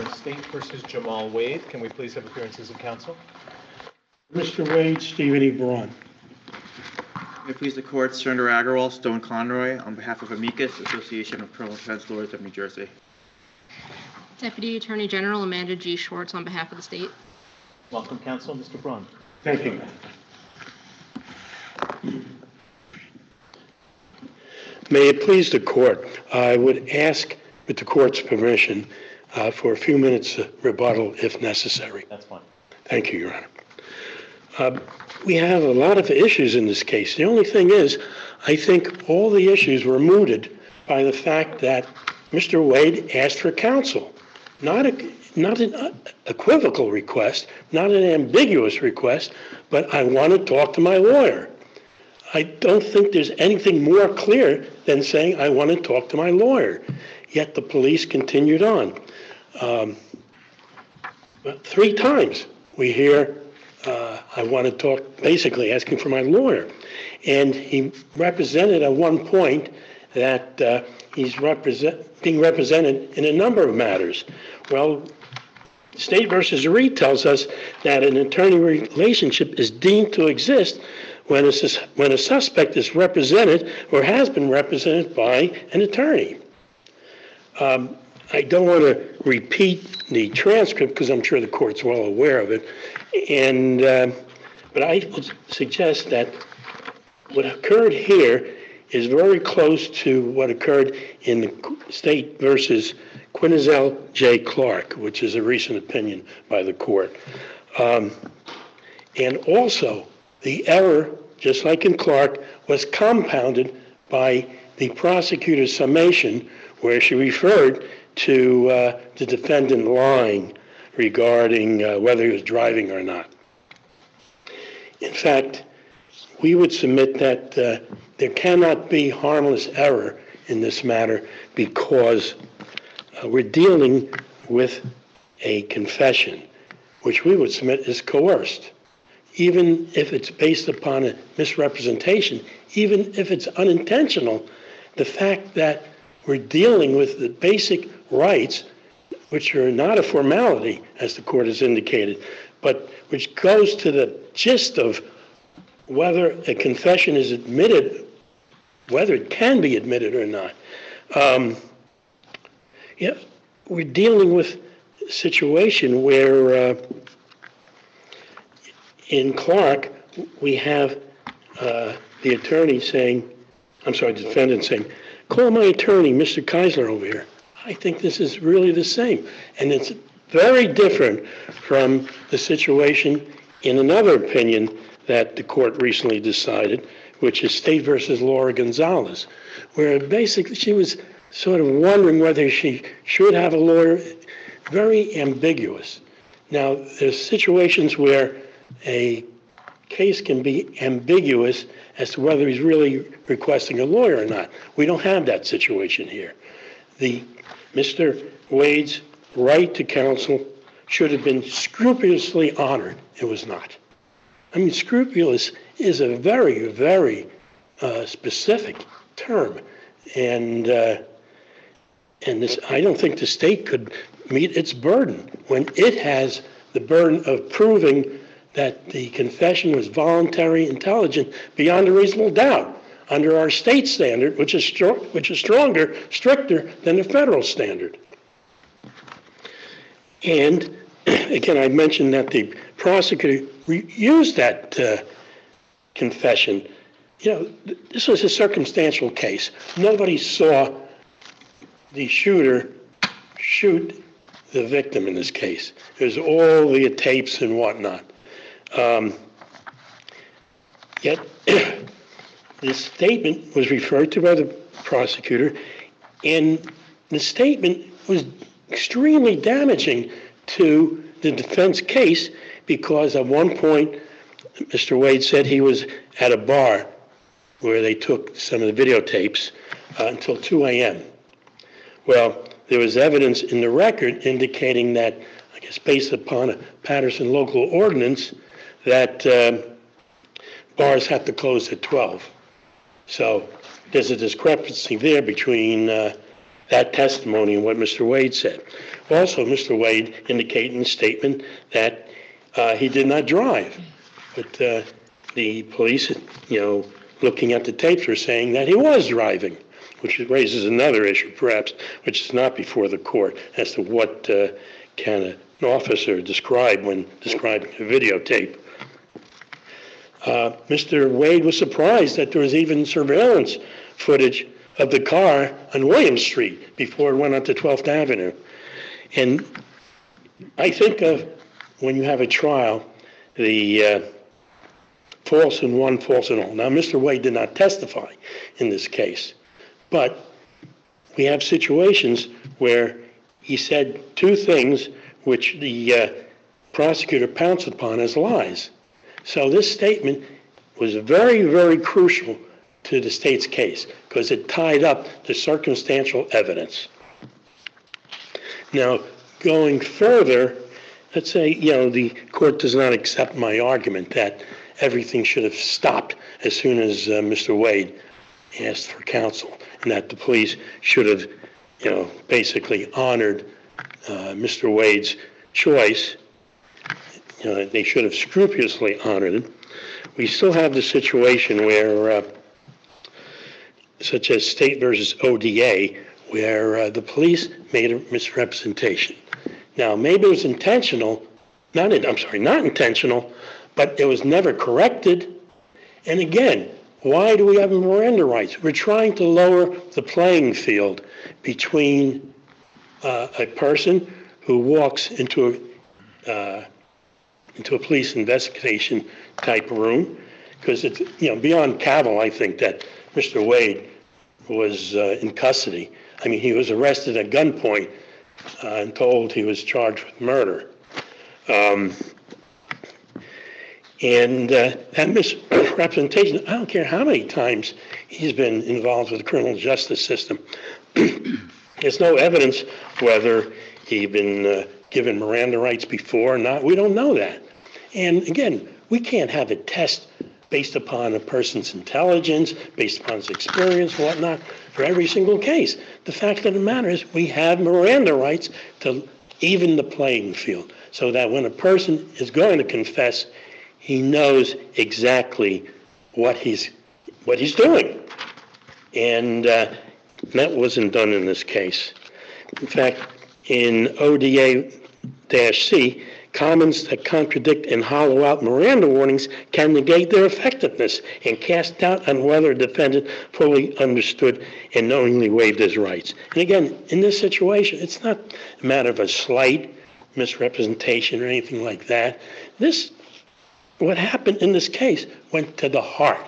State versus Jamal Wade. Can we please have appearances of counsel? Mr. Wade, Stephen E. Braun. May it please the court, Surinder Agarwal, Stone Conroy, on behalf of Amicus, Association of Criminal Defense Lawyers of New Jersey. Deputy Attorney General Amanda G. Schwartz on behalf of the state. Welcome, counsel. Mr. Braun. Thank you. May it please the court, I would ask, with the court's permission, for a few minutes rebuttal if necessary. That's fine. Thank you, Your Honor. We have a lot of issues in this case. The only thing is, I think all the issues were mooted by the fact that Mr. Wade asked for counsel. Not an equivocal request, not an ambiguous request, but I want to talk to my lawyer. I don't think there's anything more clear than saying I want to talk to my lawyer. Yet the police continued on. But 3 times we hear I want to talk, basically asking for my lawyer. And he represented at one point that he's being represented in a number of matters. Well, State versus Reed tells us that an attorney relationship is deemed to exist when a suspect is represented or has been represented by an attorney. I don't want to repeat the transcript because I'm sure the court's well aware of it, but I would suggest that what occurred here is very close to what occurred in the State versus Quinzel J. Clark, which is a recent opinion by the court. And also, the error, just like in Clark, was compounded by the prosecutor's summation, where she referred to the defendant lying regarding whether he was driving or not. In fact, we would submit that there cannot be harmless error in this matter because we're dealing with a confession, which we would submit is coerced. Even if it's based upon a misrepresentation, even if it's unintentional, the fact that we're dealing with the basic rights, which are not a formality, as the court has indicated, but which goes to the gist of whether a confession is admitted, whether it can be admitted or not. We're dealing with a situation where in Clark, we have the attorney saying, the defendant saying, call my attorney, Mr. Keisler, over here. I think this is really the same. And it's very different from the situation in another opinion that the court recently decided, which is State versus Laura Gonzalez, where basically she was sort of wondering whether she should have a lawyer. Very ambiguous. Now, there's situations where a case can be ambiguous as to whether he's really requesting a lawyer or not. We don't have that situation here. Mr. Wade's right to counsel should have been scrupulously honored. It was not. I mean, scrupulous is a very, very specific term. And this, I don't think the state could meet its burden when it has the burden of proving that the confession was voluntary, intelligent, beyond a reasonable doubt, under our state standard, which is stronger, stricter than the federal standard. And again, I mentioned that the prosecutor used that confession. You know, this was a circumstantial case. Nobody saw the shooter shoot the victim in this case. There's all the tapes and whatnot. Yet, this statement was referred to by the prosecutor, and the statement was extremely damaging to the defense case because at one point, Mr. Wade said he was at a bar where they took some of the videotapes until 2 a.m. Well, there was evidence in the record indicating that, I guess based upon a Patterson local ordinance, that bars have to close at 12. So there's a discrepancy there between that testimony and what Mr. Wade said. Also, Mr. Wade indicated in his statement that he did not drive. But the police, looking at the tapes, were saying that he was driving, which raises another issue, perhaps, which is not before the court, as to what can an officer describe when describing a videotape. Mr. Wade was surprised that there was even surveillance footage of the car on William Street before it went onto 12th Avenue. And I think of when you have a trial, the false in one, false in all. Now, Mr. Wade did not testify in this case, but we have situations where he said two things which the prosecutor pounced upon as lies. So this statement was very, very crucial to the state's case because it tied up the circumstantial evidence. Now, going further, let's say, the court does not accept my argument that everything should have stopped as soon as Mr. Wade asked for counsel, and that the police should have, basically honored Mr. Wade's choice. They should have scrupulously honored it. We still have the situation where, such as State versus ODA, where the police made a misrepresentation. Now, maybe it was intentional, not intentional, but it was never corrected. And again, why do we have Miranda rights? We're trying to lower the playing field between a person who walks into a police investigation type room, because it's beyond cavil. I think that Mr. Wade was in custody. I mean, he was arrested at gunpoint and told he was charged with murder. And that misrepresentation, I don't care how many times he's been involved with the criminal justice system. There's no evidence whether he'd been given Miranda rights before or not. We don't know that. And again, we can't have a test based upon a person's intelligence, based upon his experience, whatnot, for every single case. The fact of the matter is we have Miranda rights to even the playing field so that when a person is going to confess, he knows exactly what he's doing. And that wasn't done in this case. In fact, in ODA-C, comments that contradict and hollow out Miranda warnings can negate their effectiveness and cast doubt on whether a defendant fully understood and knowingly waived his rights. And again, in this situation, it's not a matter of a slight misrepresentation or anything like that. What happened in this case went to the heart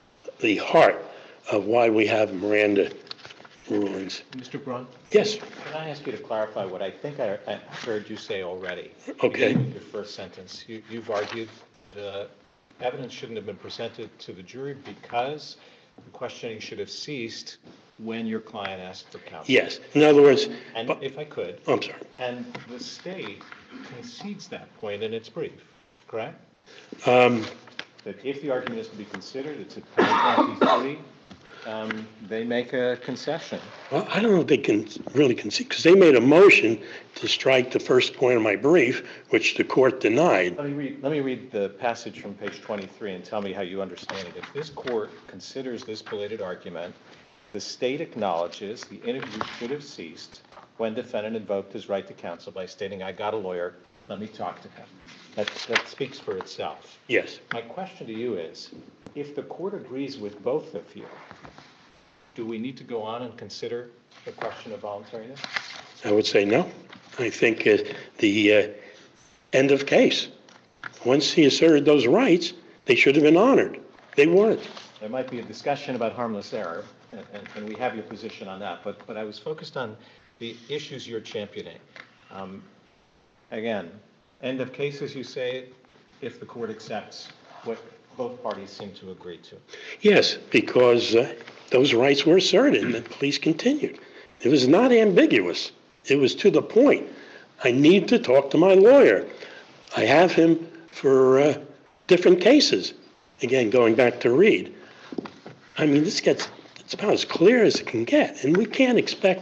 of why we have Miranda rulings. Mr. Braun? Yes. Can I ask you to clarify what I think I heard you say already? Okay. In your first sentence, you've argued the evidence shouldn't have been presented to the jury because the questioning should have ceased when your client asked for counsel. Yes. In other words, And if I could. I'm sorry. And the state concedes that point in its brief, correct? That if the argument is to be considered, it's at page 23. They make a concession. Well, I don't know if they can really concede, because they made a motion to strike the first point of my brief, which the court denied. Let me read the passage from page 23 and tell me how you understand it. If this court considers this belated argument, the state acknowledges the interview should have ceased when defendant invoked his right to counsel by stating, "I got a lawyer, let me talk to him." That speaks for itself. Yes. My question to you is, if the court agrees with both of you, do we need to go on and consider the question of voluntariness? I would say no. I think the end of case. Once he asserted those rights, they should have been honored. They weren't. There might be a discussion about harmless error, and we have your position on that, but I was focused on the issues you're championing. Again, end of case, as you say, if the court accepts what both parties seem to agree to. Yes, because those rights were asserted and the police continued. It was not ambiguous. It was to the point. I need to talk to my lawyer. I have him for different cases. Again, going back to Reed. I mean, it's about as clear as it can get. And we can't expect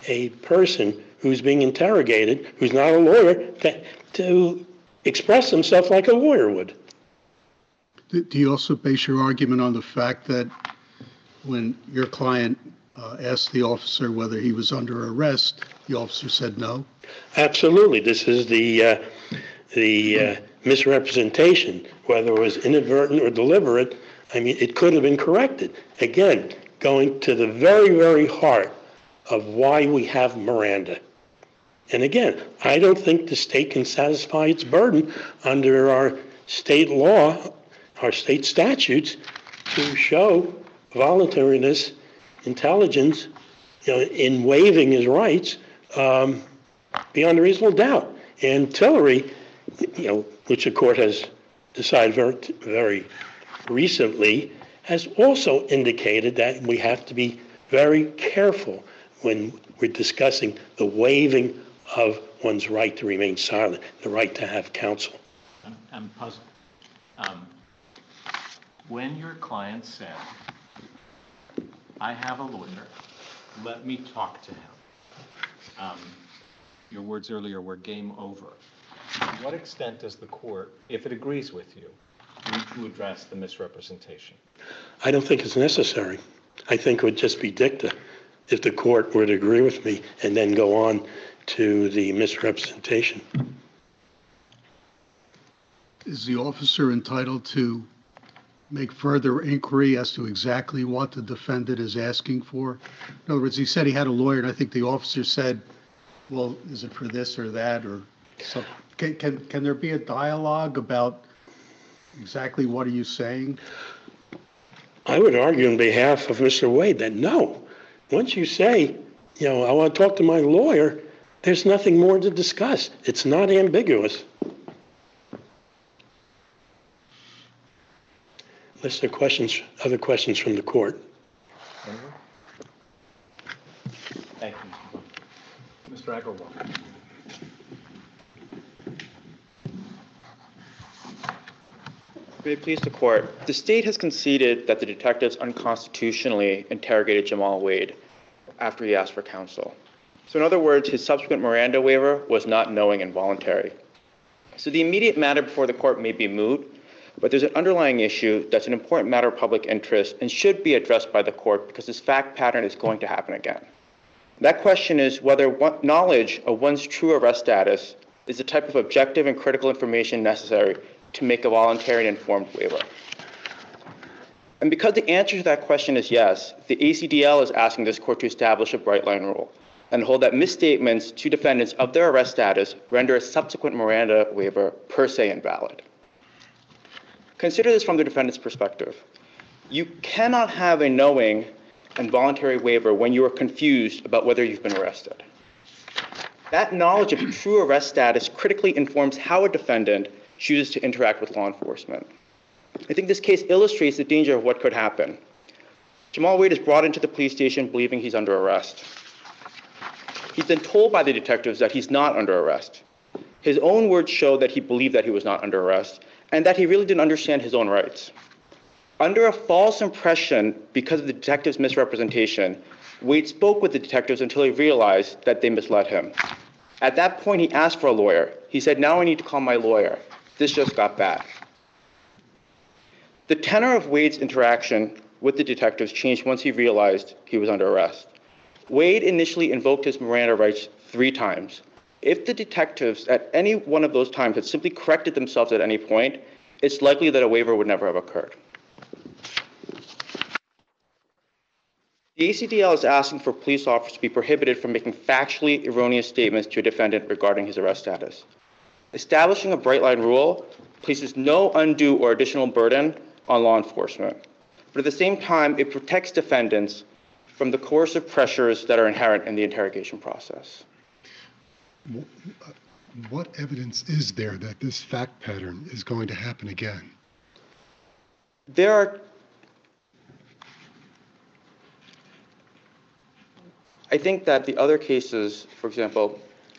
a person who's being interrogated, who's not a lawyer, to express himself like a lawyer would. Do you also base your argument on the fact that when your client asked the officer whether he was under arrest, the officer said no? Absolutely. This is the misrepresentation, whether it was inadvertent or deliberate. I mean, it could have been corrected. Again, going to the very, very heart of why we have Miranda. And again, I don't think the state can satisfy its burden under our state law, our state statutes, to show voluntariness, intelligence, in waiving his rights beyond a reasonable doubt. And Tillery, which the court has decided very, very recently, has also indicated that we have to be very careful when we're discussing the waiving of one's right to remain silent, the right to have counsel. I'm puzzled. When your client said, I have a lawyer, let me talk to him, your words earlier were game over. To what extent does the court, if it agrees with you, need to address the misrepresentation? I don't think it's necessary. I think it would just be dicta if the court were to agree with me and then go on to the misrepresentation. Is the officer entitled to make further inquiry as to exactly what the defendant is asking for? In other words, he said he had a lawyer, and I think the officer said, well, is it for this or that? Or so, can there be a dialogue about exactly what are you saying? I would argue on behalf of Mr. Wade that no. Once you say, I want to talk to my lawyer, there's nothing more to discuss. It's not ambiguous. Unless there are other questions from the court. Thank you. Mr. Agarwal. May it please the court. The state has conceded that the detectives unconstitutionally interrogated Jamal Wade after he asked for counsel. So in other words, his subsequent Miranda waiver was not knowing and voluntary. So the immediate matter before the court may be moot, but there's an underlying issue that's an important matter of public interest and should be addressed by the court because this fact pattern is going to happen again. That question is whether knowledge of one's true arrest status is the type of objective and critical information necessary to make a voluntary and informed waiver. And because the answer to that question is yes, the ACDL is asking this court to establish a bright line rule and hold that misstatements to defendants of their arrest status render a subsequent Miranda waiver per se invalid. Consider this from the defendant's perspective. You cannot have a knowing and voluntary waiver when you are confused about whether you've been arrested. That knowledge of true arrest status critically informs how a defendant chooses to interact with law enforcement. I think this case illustrates the danger of what could happen. Jamal Wade is brought into the police station believing he's under arrest. He's then told by the detectives that he's not under arrest. His own words show that he believed that he was not under arrest and that he really didn't understand his own rights. Under a false impression because of the detectives' misrepresentation, Wade spoke with the detectives until he realized that they misled him. At that point, he asked for a lawyer. He said, now I need to call my lawyer. This just got bad. The tenor of Wade's interaction with the detectives changed once he realized he was under arrest. Wade initially invoked his Miranda rights 3 times. If the detectives at any one of those times had simply corrected themselves at any point, it's likely that a waiver would never have occurred. The ACDL is asking for police officers to be prohibited from making factually erroneous statements to a defendant regarding his arrest status. Establishing a bright line rule places no undue or additional burden on law enforcement. But at the same time, it protects defendants from the coercive pressures that are inherent in the interrogation process. What evidence is there that this fact pattern is going to happen again? I think that the other cases, for example,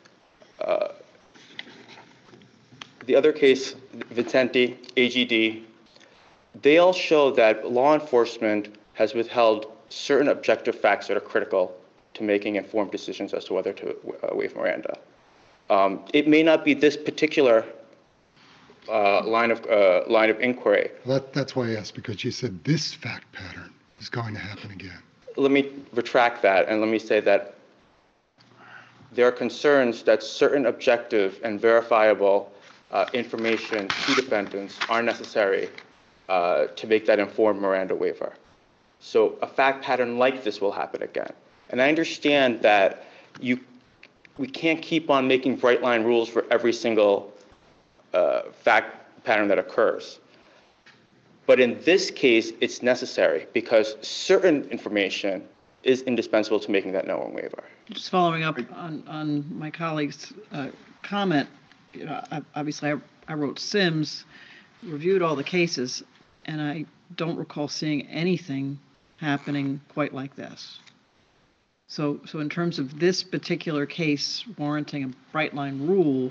the other case, Vicente, AGD, they all show that law enforcement has withheld certain objective facts that are critical to making informed decisions as to whether to waive Miranda. It may not be this particular line of inquiry. That's why I asked, because you said this fact pattern is going to happen again. Let me retract that, and let me say that there are concerns that certain objective and verifiable information to defendants are necessary to make that informed Miranda waiver. So a fact pattern like this will happen again. And I understand that we can't keep on making bright line rules for every single fact pattern that occurs. But in this case, it's necessary because certain information is indispensable to making that knowing waiver. Just following up on my colleague's comment, obviously I wrote Sims, reviewed all the cases, and I don't recall seeing anything happening quite like this. So in terms of this particular case warranting a bright line rule,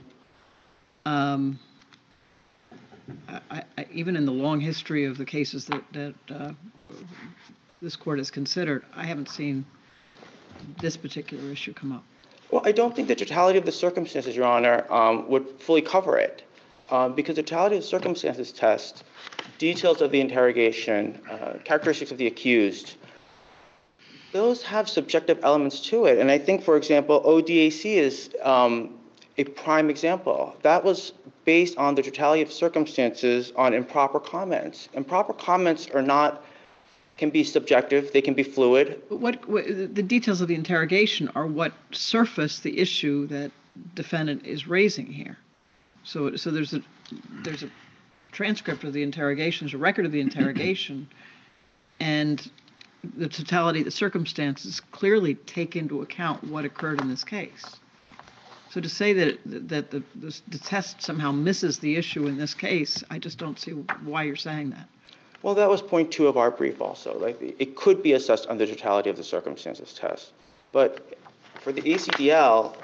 even in the long history of the cases that this court has considered, I haven't seen this particular issue come up. Well, I don't think the totality of the circumstances, Your Honor, would fully cover it. Because the totality of the circumstances test, details of the interrogation, characteristics of the accused, those have subjective elements to it. And I think, for example, ODAC is a prime example. That was based on the totality of circumstances on improper comments. Improper comments can be subjective, they can be fluid. But what the details of the interrogation are what surface the issue that defendant is raising here. So there's a transcript of the interrogation, there's a record of the interrogation, and the totality of the circumstances clearly take into account what occurred in this case. So to say that the test somehow misses the issue in this case, I just don't see why you're saying that. Well, that was point 2 of our brief also. Like, it could be assessed under the totality of the circumstances test. But for the ACDL,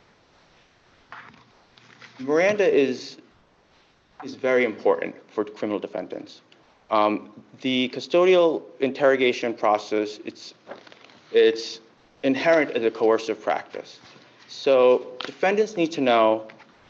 Miranda is very important for criminal defendants. The custodial interrogation process, it's inherent as a coercive practice. So defendants need to know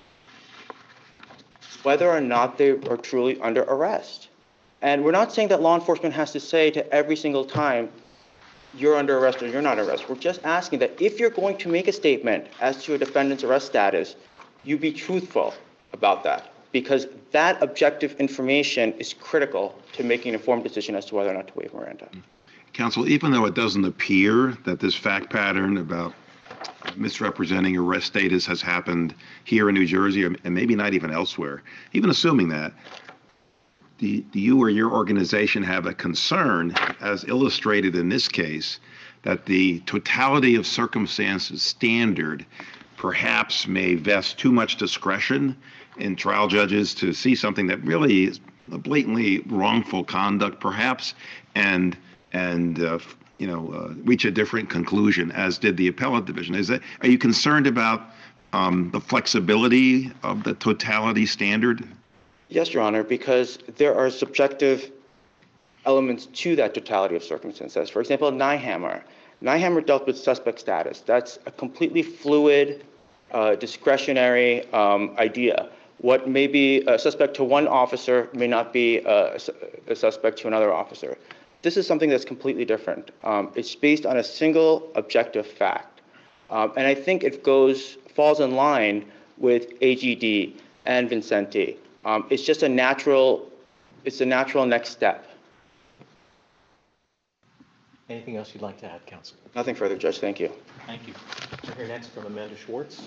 whether or not they are truly under arrest. And we're not saying that law enforcement has to say to every single time, you're under arrest or you're not under arrest. We're just asking that if you're going to make a statement as to a defendant's arrest status, you be truthful about that, because that objective information is critical to making an informed decision as to whether or not to waive Miranda. Counsel, even though it doesn't appear that this fact pattern about misrepresenting arrest status has happened here in New Jersey, and maybe not even elsewhere, even assuming that, do you or your organization have a concern, as illustrated in this case, that the totality of circumstances standard perhaps may vest too much discretion in trial judges to see something that really is blatantly wrongful conduct, perhaps, and reach a different conclusion, as did the appellate division? Are you concerned about the flexibility of the totality standard? Yes, Your Honor, because there are subjective elements to that totality of circumstances. For example, Nyhammer. Nyhammer dealt with suspect status. That's a completely fluid, discretionary idea. What may be a suspect to one officer may not be a suspect to another officer. This is something that's completely different. It's based on a single objective fact. And I think it falls in line with AGD and Vincenti. It's just a natural next step. Anything else you'd like to add, counsel? Nothing further, Judge. Thank you. Thank you. We'll hear next from Amanda Schwartz.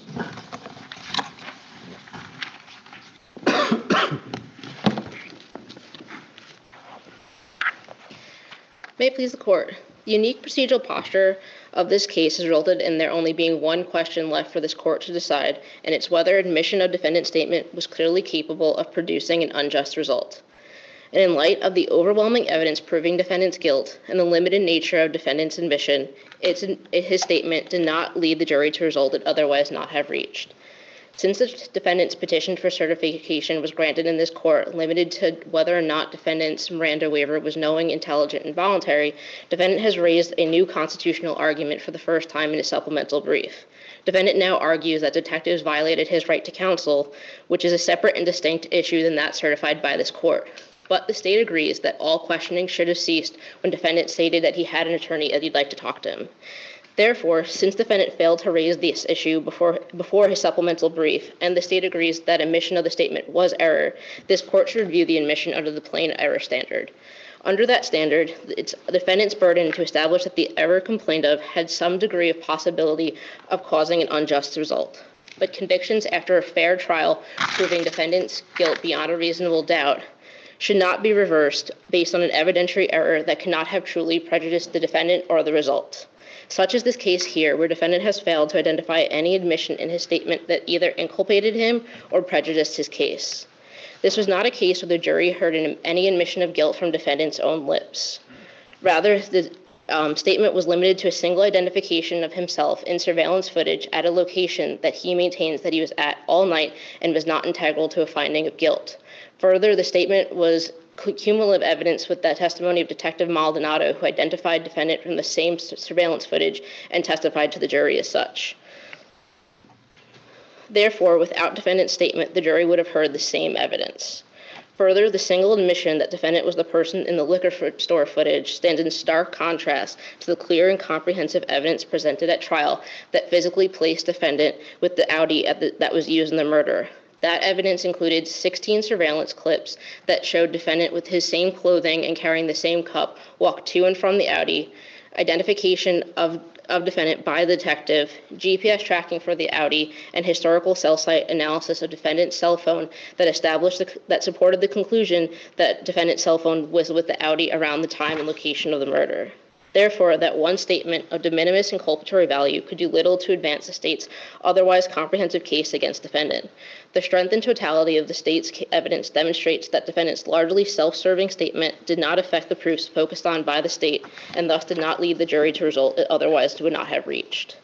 May it please the court. The unique procedural posture of this case has resulted in there only being one question left for this court to decide, and it's whether admission of defendant's statement was clearly capable of producing an unjust result. And in light of the overwhelming evidence proving defendant's guilt and the limited nature of defendant's admission, his statement did not lead the jury to a result it otherwise not have reached. Since the defendant's petition for certification was granted in this court, limited to whether or not defendant's Miranda waiver was knowing, intelligent, and voluntary, defendant has raised a new constitutional argument for the first time in his supplemental brief. Defendant now argues that detectives violated his right to counsel, which is a separate and distinct issue than that certified by this court. But the state agrees that all questioning should have ceased when defendant stated that he had an attorney and he'd like to talk to him. Therefore, since defendant failed to raise this issue before his supplemental brief, and the state agrees that admission of the statement was error, this court should review the admission under the plain error standard. Under that standard, it's the defendant's burden to establish that the error complained of had some degree of possibility of causing an unjust result. But convictions after a fair trial proving defendant's guilt beyond a reasonable doubt should not be reversed based on an evidentiary error that cannot have truly prejudiced the defendant or the result. Such is this case here, where defendant has failed to identify any admission in his statement that either inculpated him or prejudiced his case. This was not a case where the jury heard any admission of guilt from defendant's own lips. Rather, the statement was limited to a single identification of himself in surveillance footage at a location that he maintains that he was at all night and was not integral to a finding of guilt. Further, the statement was cumulative evidence with the testimony of Detective Maldonado, who identified defendant from the same surveillance footage and testified to the jury as such. Therefore, without defendant's statement, the jury would have heard the same evidence. Further, the single admission that defendant was the person in the liquor store footage stands in stark contrast to the clear and comprehensive evidence presented at trial that physically placed defendant with the Audi that was used in the murder. That evidence included 16 surveillance clips that showed defendant with his same clothing and carrying the same cup walk to and from the Audi, identification of defendant by the detective, GPS tracking for the Audi, and historical cell site analysis of defendant's cell phone that supported the conclusion that defendant's cell phone was with the Audi around the time and location of the murder. Therefore, that one statement of de minimis inculpatory value could do little to advance the state's otherwise comprehensive case against defendant. The strength and totality of the state's evidence demonstrates that defendant's largely self-serving statement did not affect the proofs focused on by the state and thus did not lead the jury to a result it otherwise would not have reached.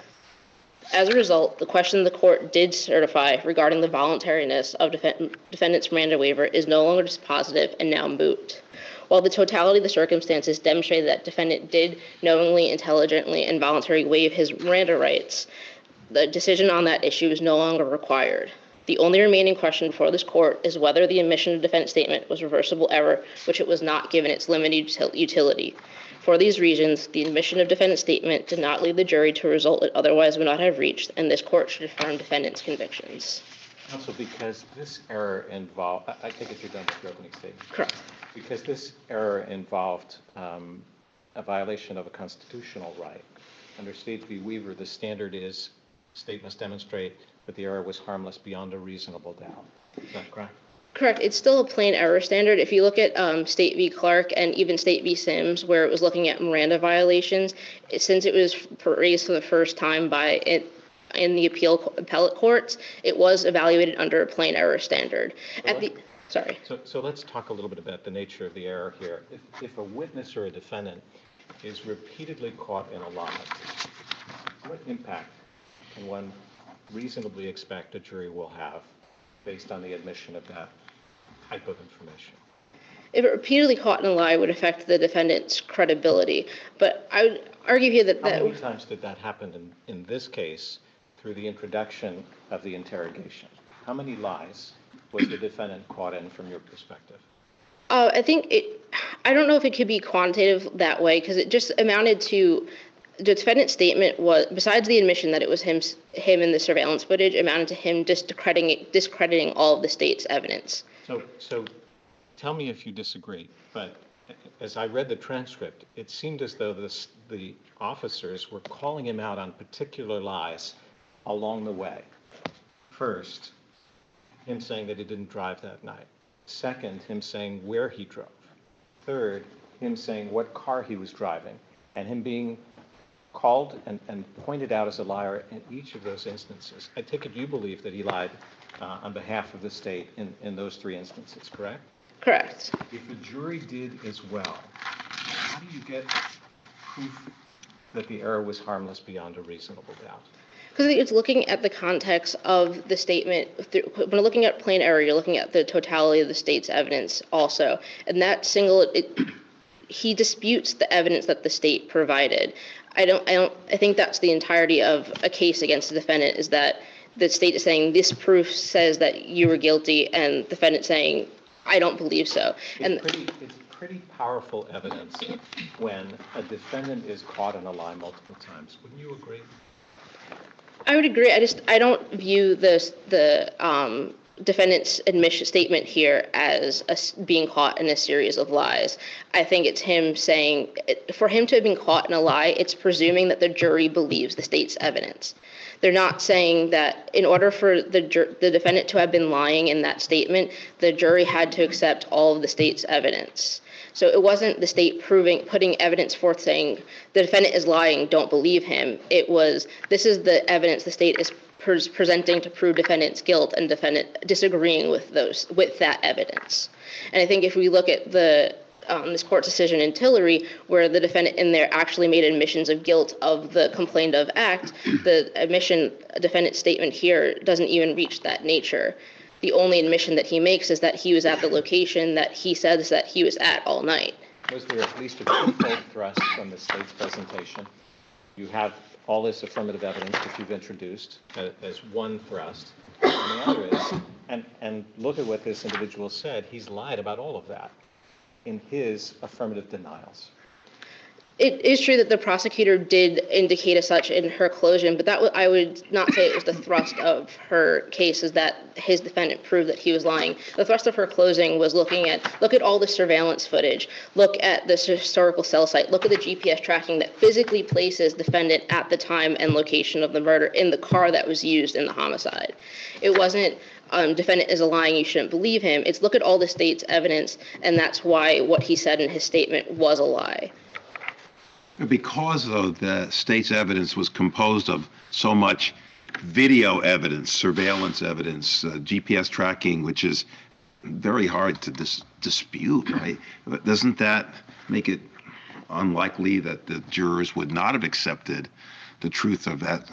As a result, the question the court did certify regarding the voluntariness of defendant's Miranda waiver is no longer dispositive and now moot. While the totality of the circumstances demonstrated that defendant did knowingly, intelligently, and voluntarily waive his Miranda rights, the decision on that issue is no longer required. The only remaining question before this court is whether the admission of defendant's statement was reversible error, which it was not given its limited utility. For these reasons, the admission of defendant's statement did not lead the jury to a result it otherwise would not have reached, and this court should affirm defendant's convictions. Counsel, because this error involved, I take it you're done with your opening statement. Correct. Because this error involved a violation of a constitutional right. Under State v. Weaver, the standard is state must demonstrate that the error was harmless beyond a reasonable doubt. Is that correct? Correct. It's still a plain error standard. If you look at State v. Clark and even State v. Sims, where it was looking at Miranda violations, since it was raised for the first time in the appellate courts, it was evaluated under a plain error standard. So let's talk a little bit about the nature of the error here. If a witness or a defendant is repeatedly caught in a lie, what impact can one reasonably expect a jury will have based on the admission of that type of information? If it repeatedly caught in a lie, it would affect the defendant's credibility. But I would argue here that... How many times did that happen in this case through the introduction of the interrogation? How many lies was the defendant caught in from your perspective? I don't know if it could be quantitative that way, because it just amounted to, the defendant's statement was, besides the admission that it was him in the surveillance footage, amounted to him discrediting all of the state's evidence. So tell me if you disagree, but as I read the transcript, it seemed as though the officers were calling him out on particular lies along the way. First, him saying that he didn't drive that night. Second, him saying where he drove. Third, him saying what car he was driving, and him being called and pointed out as a liar in each of those instances. I take it you believe that he lied on behalf of the state in those three instances, correct? Correct. If the jury did as well, how do you get proof that the error was harmless beyond a reasonable doubt? Because it's looking at the context of the statement. When you're looking at plain error, you're looking at the totality of the state's evidence also. And that he disputes the evidence that the state provided. I think that's the entirety of a case against the defendant, is that the state is saying this proof says that you were guilty, and the defendant saying, I don't believe so. It's pretty powerful evidence when a defendant is caught in a lie multiple times. Wouldn't you agree? I would agree. I don't view the defendant's admission statement here as being caught in a series of lies. I think it's him saying, for him to have been caught in a lie, it's presuming that the jury believes the state's evidence. They're not saying that in order for the defendant to have been lying in that statement, the jury had to accept all of the state's evidence. So it wasn't the state putting evidence forth saying the defendant is lying, don't believe him. It was, this is the evidence the state is presenting to prove defendant's guilt, and defendant disagreeing with that evidence. And I think if we look at this court's decision in Tillery, where the defendant in there actually made admissions of guilt of the complained of act, the defendant's statement here doesn't even reach that nature. The only admission that he makes is that he was at the location that he says that he was at all night. Was there at least a twofold thrust from the state's presentation? You have all this affirmative evidence that you've introduced as one thrust, and the other is, and look at what this individual said, he's lied about all of that in his affirmative denials. It is true that the prosecutor did indicate as such in her closing, but I would not say it was the thrust of her case, is that his defendant proved that he was lying. The thrust of her closing was look at all the surveillance footage, look at the historical cell site, look at the GPS tracking that physically places defendant at the time and location of the murder in the car that was used in the homicide. It wasn't defendant is lying, you shouldn't believe him. It's look at all the state's evidence, and that's why what he said in his statement was a lie. Because, though, the state's evidence was composed of so much video evidence, surveillance evidence, GPS tracking, which is very hard to dispute, right? But doesn't that make it unlikely that the jurors would not have accepted the truth of that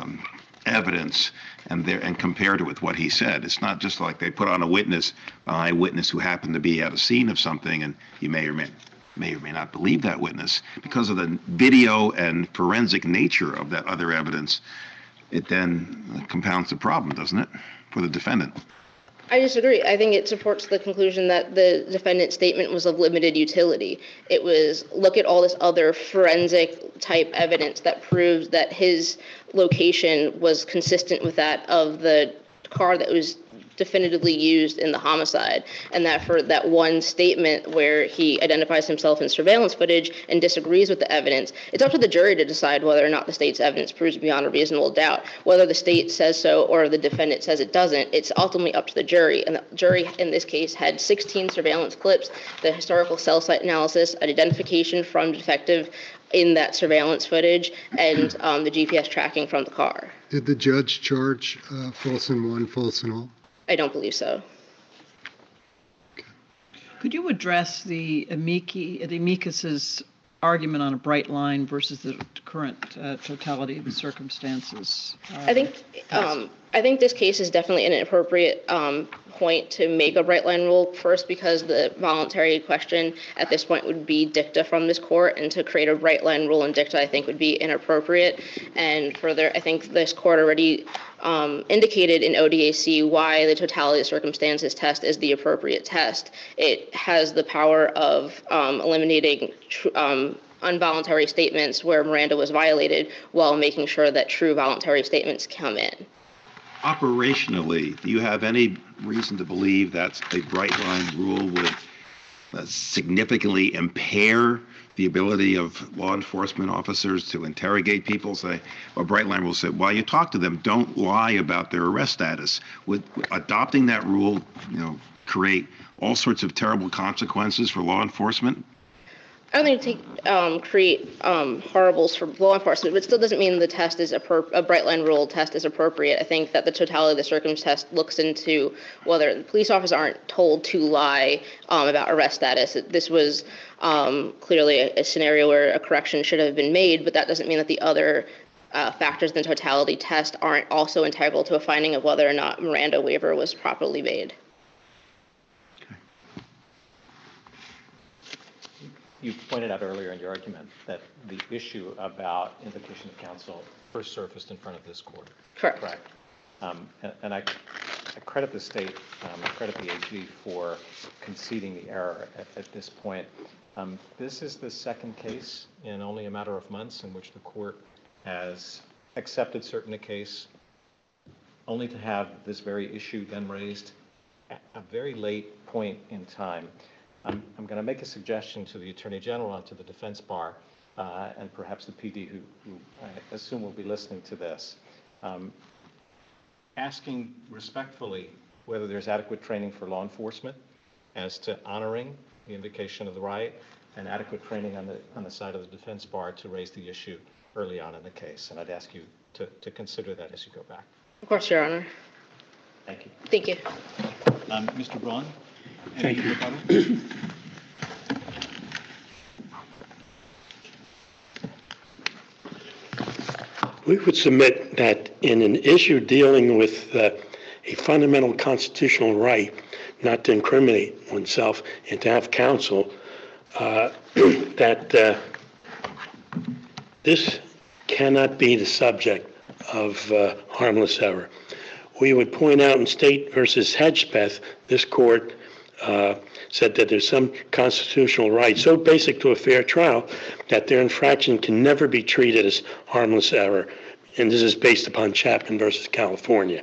evidence and compared it with what he said? It's not just like they put on an eyewitness who happened to be at a scene of something, and you may or may not believe that witness. Because of the video and forensic nature of that other evidence, it then compounds the problem, doesn't it, for the defendant? I disagree. I think it supports the conclusion that the defendant's statement was of limited utility. It was look at all this other forensic type evidence that proves that his location was consistent with that of the car that was definitively used in the homicide, and that for that one statement where he identifies himself in surveillance footage and disagrees with the evidence, it's up to the jury to decide whether or not the state's evidence proves beyond a reasonable doubt. Whether the state says so or the defendant says it doesn't, it's ultimately up to the jury, and the jury in this case had 16 surveillance clips, the historical cell site analysis, an identification from detective in that surveillance footage, and the GPS tracking from the car. Did the judge charge false in one, false in all? I don't believe so. Could you address the amicus's argument on a bright line versus the current totality of the circumstances? I think this case is definitely an appropriate point to make a bright line rule, first because the voluntary question at this point would be dicta from this court, and to create a bright line rule in dicta I think would be inappropriate. And further, I think this court already indicated in ODAC why the totality of circumstances test is the appropriate test. It has the power of eliminating involuntary statements where Miranda was violated, while making sure that true voluntary statements come in. Operationally, do you have any reason to believe that a bright line rule would significantly impair the ability of law enforcement officers to interrogate people? Say, a bright line rule said, while you talk to them, don't lie about their arrest status. Would adopting that rule, create all sorts of terrible consequences for law enforcement? I don't think create horribles for law enforcement, but it still doesn't mean the test is a bright line rule test is appropriate. I think that the totality of the circumstances test looks into whether the police officers aren't told to lie about arrest status. This was clearly a scenario where a correction should have been made, but that doesn't mean that the other factors in the totality test aren't also integral to a finding of whether or not Miranda waiver was properly made. You pointed out earlier in your argument that the issue about invocation of counsel first surfaced in front of this court. Correct. Correct. And I credit the state, I credit the AG for conceding the error at this point. This is the second case in only a matter of months in which the court has accepted cert in a case only to have this very issue then raised at a very late point in time. I'm going to make a suggestion to the Attorney General and to the defense bar, and perhaps the PD, who I assume will be listening to this, asking respectfully whether there's adequate training for law enforcement as to honoring the invocation of the right, and adequate training on the side of the defense bar to raise the issue early on in the case. And I'd ask you to consider that as you go back. Of course, Your Honor. Thank you. Thank you. Mr. Braun? Thank you. We would submit that in an issue dealing with a fundamental constitutional right not to incriminate oneself and to have counsel, that this cannot be the subject of harmless error. We would point out in State versus Hedgepeth, this court said that there's some constitutional right so basic to a fair trial that their infraction can never be treated as harmless error. And this is based upon Chapman versus California.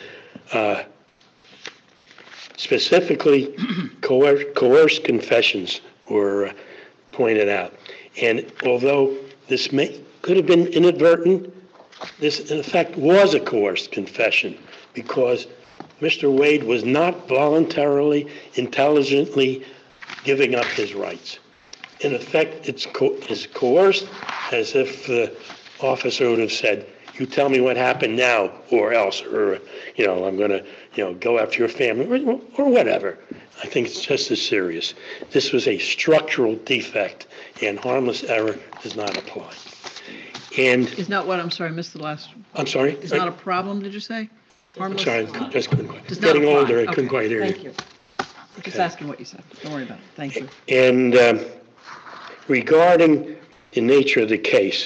Specifically, coerced confessions were pointed out. And although this could have been inadvertent, this in effect was a coerced confession because Mr. Wade was not voluntarily, intelligently giving up his rights. In effect, it's coerced as if the officer would have said, you tell me what happened now or else, or, I'm going to, go after your family or whatever. I think it's just as serious. This was a structural defect and harmless error does not apply. And Is not what, I'm sorry, I missed the last. I'm sorry? Is not a problem, did you say? I'm Harmless? sorry, I just couldn't quite. Does not Getting apply. older, I Okay, couldn't quite hear you. Thank you. Just asking what you said. Don't worry about it. Thank you. And regarding the nature of the case,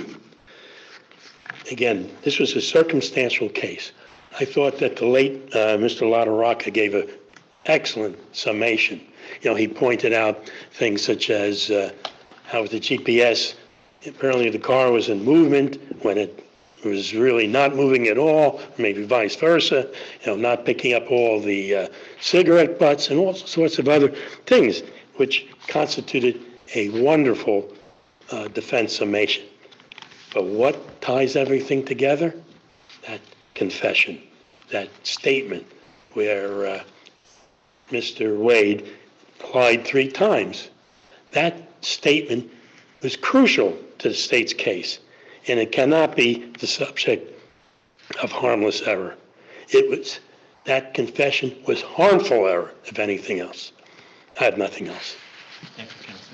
again, this was a circumstantial case. I thought that the late Mr. LaRocca gave an excellent summation. He pointed out things such as how with the GPS, apparently the car was in movement when it was really not moving at all, maybe vice versa, not picking up all the cigarette butts and all sorts of other things, which constituted a wonderful defense summation. But what ties everything together? That confession, that statement where Mr. Wade lied 3 times. That statement was crucial to the state's case, and it cannot be the subject of harmless error. That confession was harmful error, if anything else. I have nothing else. Thank you, counsel.